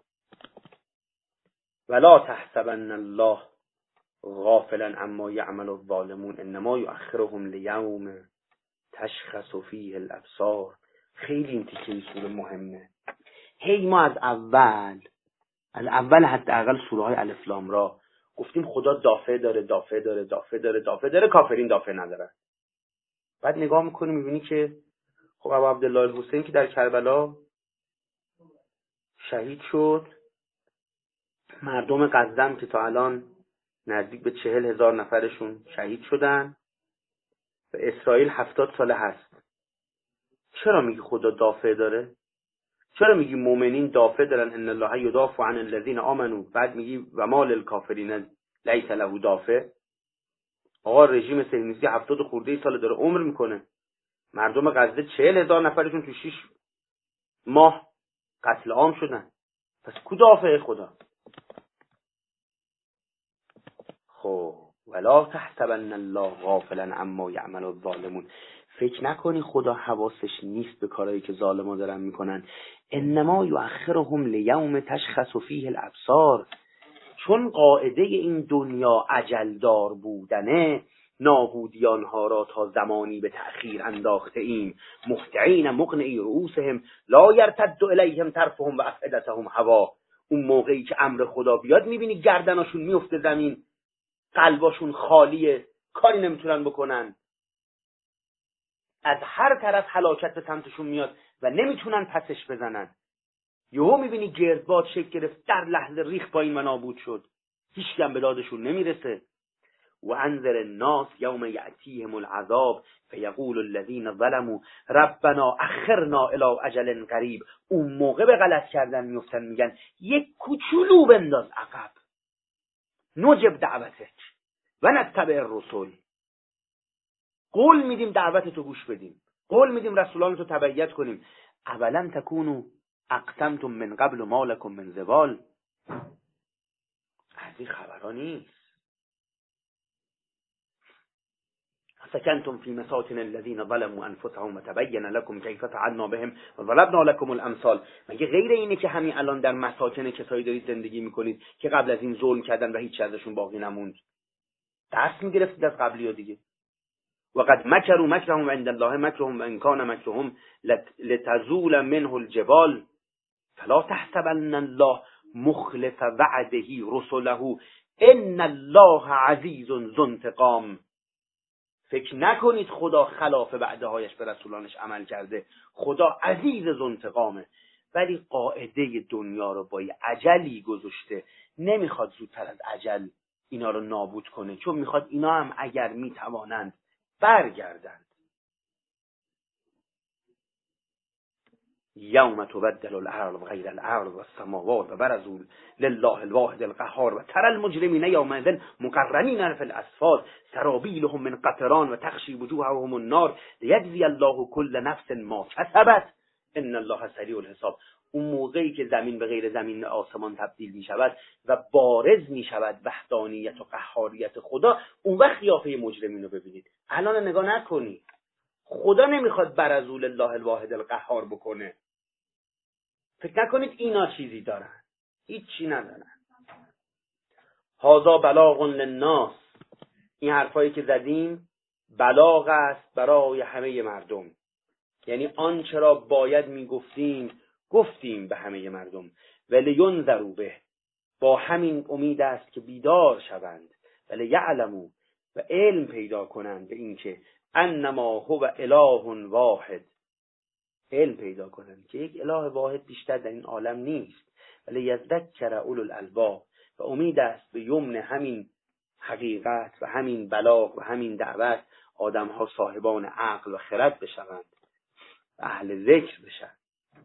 ولا تحسبن الله غافلا عما یعمل الظالمون انما یؤخرهم لیوم تشخص فیه الابصار. خیلی این تیکه این سوره مهمه. هی ما از اول از اول حداقل سوره های الف لام را گفتیم خدا دافع داره دافع داره دافع داره دافع داره، کافرین دافع نداره. بعد نگاه میکنی میبینی که خب ابو عبدالله الحسین که در کربلا شهید شد، مردم غزه که تا الان نزدیک به چهل هزار نفرشون شهید شدن و اسرائیل هفتاد ساله هست. چرا میگی خدا دافع داره؟ چرا میگی مؤمنین دافع دارن؟ ان الله یدافع عن الذین آمنوا. بعد میگی و ما للکافرین لیس له دافع. آقا رژیم صهیونیستی هفتاد خورده سال داره عمر میکنه، مردم غزه چهل هزار نفرشون تو شش ماه قتل عام شدن. پس کو دافع خدا؟ خب ولا تحسبن الله غافلا عما یعمل الظالمون. فکر نکنی خدا حواسش نیست به کارهایی که ظالما دارن میکنن. انما یؤخرهم لیوم تشخص فیه الابصار. چون قاعده این دنیا اجل دار بودنه، نابودیان ها را تا زمانی به تأخیر انداخته ایم. مهطعین مقنعی رؤوسهم لا یرتد الیهم طرفهم و افئدتهم هوا. اون موقعی که امر خدا بیاد میبینی گردناشون میفته زمین، قلباشون خالیه، کاری نمیتونن بکنن. از هر طرف هلاکت به سمتشون میاد و نمیتونن پسش بزنن. یهو میبینی گردباد شکل گرفت، در لحظه ریخ پایین و نابود شد، هیچ کم به دادشون نمیرسه. و انذر الناس یوم یأتیهم العذاب فیقول الذین ظلموا ربنا اخرنا الی اجل قریب. اون موقع به غلط کردن میفتن، میگن یک کوچولو بنداز عقب، نجب دعوتک و نتبع الرسل. قول میدیم دعوت تو گوش بدیم، قول میدیم رسولان تو تبعیت کنیم. اولا تکونوا اقسمتم من قبل ما لکم من زوال. از این خبرها نیست. سکنتم فی مساکن الذین ظلموا انفسهم وتبین لكم کیف فعلنا بهم وضربنا لكم الامثال. مگه غیر اینه که همین الان در مساکن کسایی دارید زندگی میکنید که قبل از این ظلم کردن و هیچ ازشون باقی نموند؟ درس میگرفتید از قبلی ها دیگه. و قد مکروا مکرهم عند الله مکرهم وان کان مکرهم لتزول منه الجبال فلا تحسبن الله مخلف وعده رسله ان الله عزیز ذو انتقام. فکر نکنید خدا خلاف وعده هایش به رسولانش عمل کرده. خدا عزیز ذو انتقامه، ولی قاعده دنیا رو با یه اجلی گذاشته. نمیخواد زودتر از اجل اینا رو نابود کنه، چون میخواد اینا هم اگر میتوانند برگردند. یوم تبدل الارض غیر الارض والسماوات وبرزوا لله الواحد القهار و ترى المجرمین یومئذ مقرنین فی الاصفاد سرابیلهم من قطران و تخشی وجوههم النار لیجزی الله کل نفس ما کسبت ان الله سریع الحساب. اون موقعی که زمین به غیر زمین آسمان تبدیل می شود و بارز می شود وحدانیت و قهاریت خدا، اون وقت قیافه مجرمین رو ببینید. الان نگاه نکنید. خدا نمیخواد برزوا لله الواحد القهار بکنه. فکر نکنید اینا چیزی دارن، هیچی ندارن. هذا بلاغ للناس. این حرفایی که زدیم بلاغ است برای همه مردم. یعنی آنچه را باید میگفتیم گفتیم به همه مردم. ولی ینذروا به، با همین امید است که بیدار شوند. ولی یعلموا، و علم پیدا کنند به این که انما هو اله واحد، علم پیدا کنند که یک اله واحد بیشتر در این عالم نیست. ولی یذکر اولو الالباب، و امید است به یمن همین حقیقت و همین بلاغ و همین دعوت آدم ها صاحبان عقل و خرد بشوند، اهل ذکر بشن.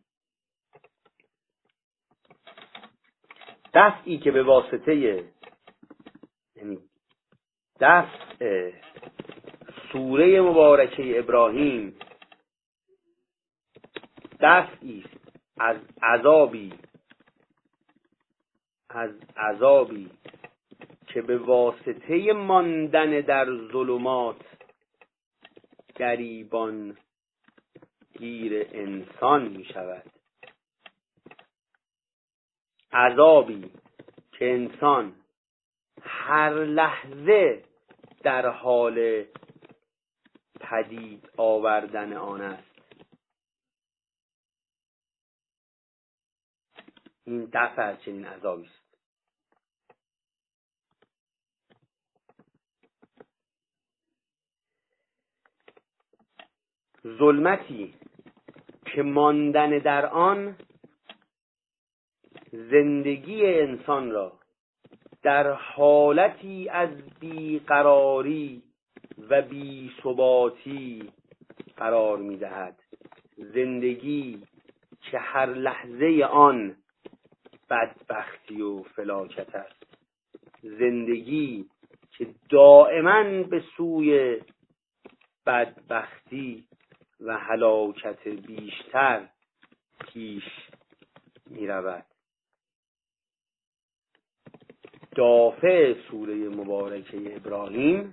دفعی که به واسطه یعنی دفع سوره مبارکه ابراهیم دفعی از عذابی از عذابی که به واسطه ماندن در ظلمات گریبان گیر انسان می شود. عذابی که انسان هر لحظه در حال پدید آوردن آن است. این دفع از چنین عذابی است. ظلمتی که ماندن در آن زندگی انسان را در حالتی از بیقراری و بی‌ثباتی قرار می‌دهد. زندگی که هر لحظه آن بدبختی و فلاکت است. زندگی که دائما به سوی بدبختی و هلاکت بیشتر پیش می رود. دافع سوره مبارکه ابراهیم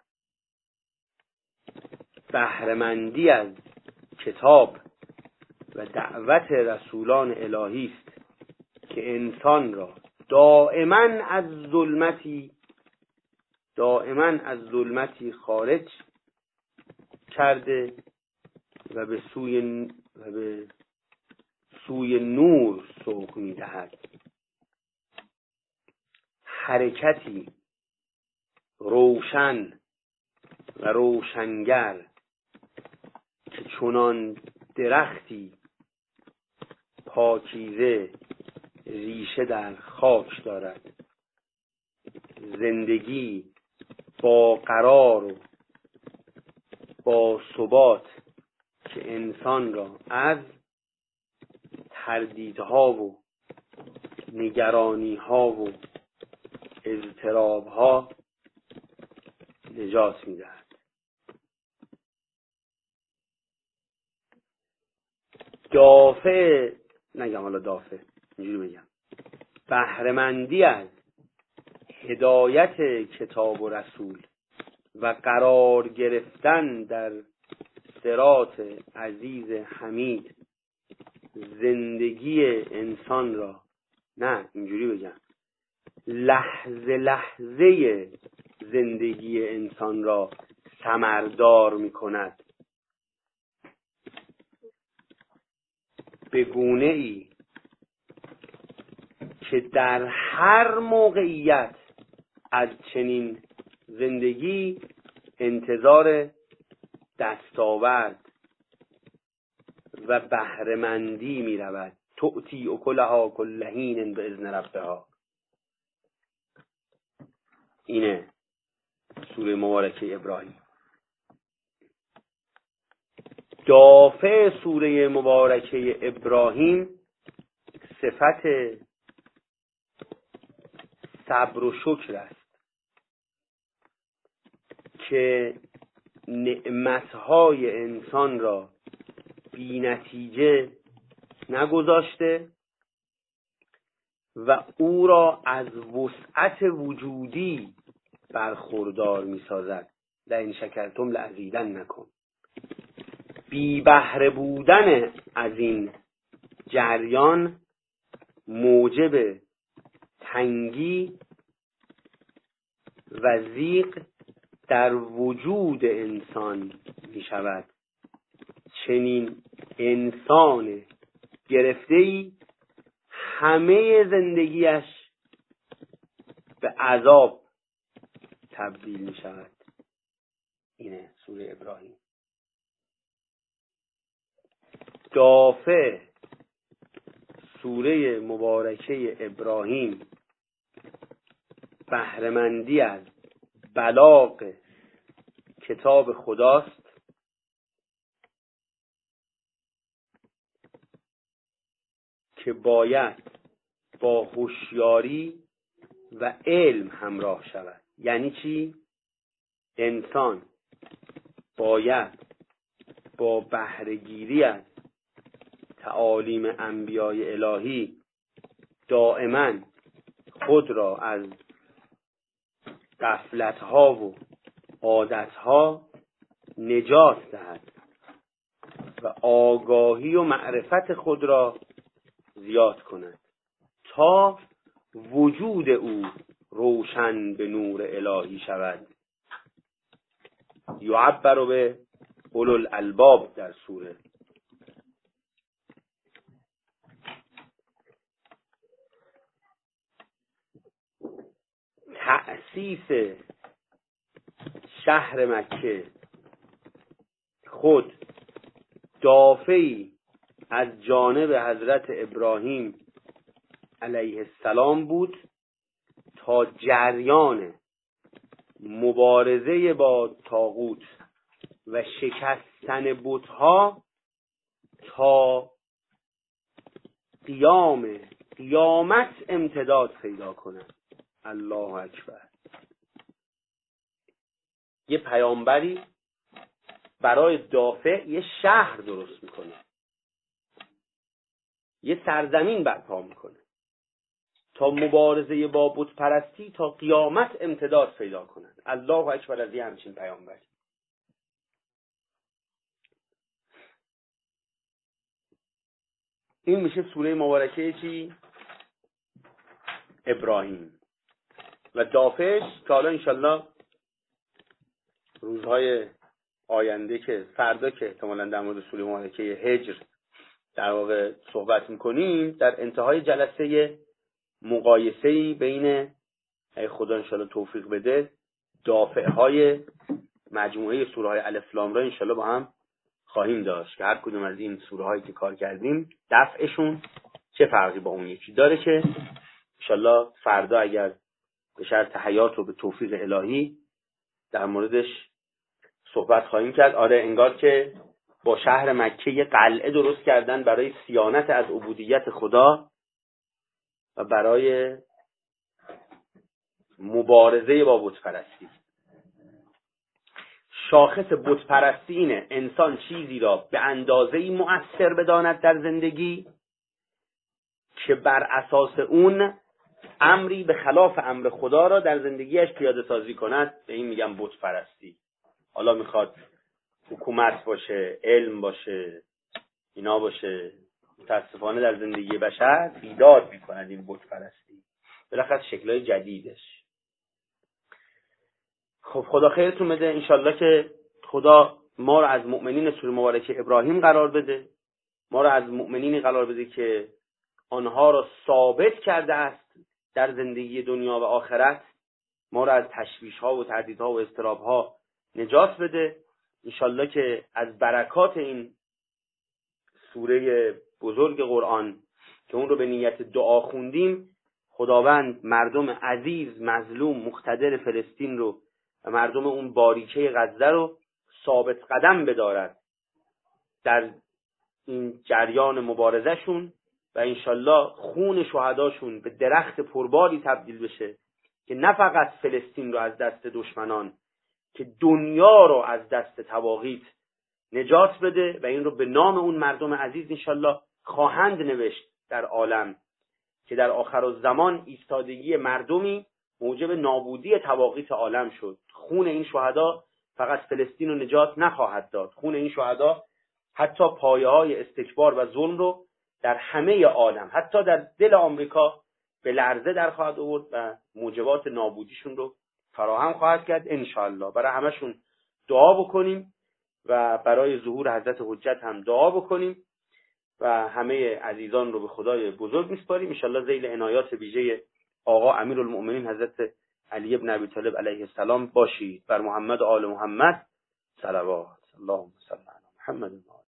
بهره‌مندی از کتاب و دعوت رسولان الهی است که انسان را دائما از ظلمتی دائما از ظلمتی خارج کرده و به سوی و به سوی نور سوق می‌دهد. حرکتی روشن و روشنگر چنان درختی پاکیزه ریشه در خاک دارد. زندگی با قرار و با ثبات که انسان را از تردیدها و نگرانیها و اضطرابها نجات می‌دهد. دافع نگم حالا دافع اینجوری بگم بهره‌مندی از هدایت کتاب و رسول و قرار گرفتن در صراط عزیز حمید زندگی انسان را، نه اینجوری بگم لحظه لحظه زندگی انسان را ثمردار می کند. به گونه ای که در هر موقعیت از چنین زندگی انتظار دستاورد و بهره‌مندی می رود. تؤتی اکلها کل حین باذن ربها. اینه سوره مبارکه ابراهیم. دافع سوره مبارکه ابراهیم صفت صبر و شکر است که نعمتهای انسان را بی نتیجه نگذاشته و او را از وسعت وجودی برخوردار می سازد. لئن شکرتم لأزیدنکم. بی بهره بودن از این جریان موجب تنگی و ضیق در وجود انسان می شود. چنین انسان گرفته‌ای همه زندگیش به عذاب تبدیل می شود. اینه سوره ابراهیم. دافع سوره مبارکه ابراهیم بهره‌مندی از بلاغ کتاب خداست که باید با هوشیاری و علم همراه شود. یعنی چی؟ انسان باید با بهره‌گیری از تعالیم انبیای الهی دائما خود را از غفلت‌ها و عادت‌ها نجات دهد و آگاهی و معرفت خود را زیاد کند تا وجود او روشن به نور الهی شود. یعبر به اولوالالباب در سوره. تأسیس شهر مکه خود دافعی از جانب حضرت ابراهیم علیه السلام بود تا جریان مبارزه با طاغوت و شکستن بت‌ها تا قیام قیامت امتداد پیدا کند. الله اکبر. یه پیامبری برای دافع یه شهر درست میکنه، یه سرزمین برپا میکنه تا مبارزه با بت پرستی تا قیامت امتداد پیدا کند. الله اکبر از یه همچین پیامبری. این میشه سوره مبارکه چی؟ ابراهیم. و دافعش که حالا انشالله روزهای آینده که فردا که احتمالاً در مورد سوره مبارکه هجر در واقع صحبت میکنیم، در انتهای جلسه مقایسه‌ای بین ای خدا انشالله توفیق بده دافعهای مجموعه سوره های الف لام را انشالله با هم خواهیم داشت که هر کدوم از این سوره هایی که کار کردیم دفعشون چه فرقی با اون یکی داره، که انشالله فردا اگر به شرط حیات و به توفیق الهی در موردش صحبت خواهیم کرد. آره انگار که با شهر مکه یه قلعه درست کردن برای صیانت از عبودیت خدا و برای مبارزه با بت پرستی. شاخص بت پرستی اینه انسان چیزی را به اندازه‌ای مؤثر بداند در زندگی که بر اساس اون امری به خلاف امر خدا را در زندگیش پیاده سازی کند. به این میگم بت پرستی. حالا میخواد حکومت باشه، علم باشه، اینا باشه. متاسفانه در زندگی بشر بیداد میکنند این بت پرستی، بالاخره شکل‌های جدیدش. خب خدا خیرتون بده. انشالله که خدا ما رو از مؤمنین سوره مبارکه ابراهیم قرار بده، ما رو از مؤمنینی قرار بده که آنها را ثابت کرده است در زندگی دنیا و آخرت، ما رو از تشویش‌ها و تهدیدها و اضطراب‌ها نجات بده. انشالله که از برکات این سوره بزرگ قرآن که اون رو به نیت دعا خوندیم، خداوند مردم عزیز، مظلوم، مقتدر فلسطین رو و مردم اون باریکه غزه رو ثابت قدم بدارد در این جریان مبارزهشون و انشالله خون شهداشون به درخت پرباری تبدیل بشه که نه فقط فلسطین رو از دست دشمنان، که دنیا رو از دست طواغیت نجات بده و این رو به نام اون مردم عزیز انشالله خواهند نوشت در عالم که در آخر الزمان ایستادگی مردمی موجب نابودی طواغیت عالم شد. خون این شهدا فقط فلسطین رو نجات نخواهد داد، خون این شهدا حتی پایه‌های استکبار و ظلم رو در همه عالم، حتی در دل آمریکا به لرزه در خواهد آورد و موجبات نابودیشون رو فراهم خواهد کرد انشالله. برای همشون دعا بکنیم و برای ظهور حضرت حجت هم دعا بکنیم و همه عزیزان رو به خدای بزرگ میسپاریم. انشالله ذیل عنایات ویژه آقا امیرالمؤمنین حضرت علی ابن ابی طالب علیه السلام باشید. بر محمد و آل محمد صلوات. اللهم صل علی محمد.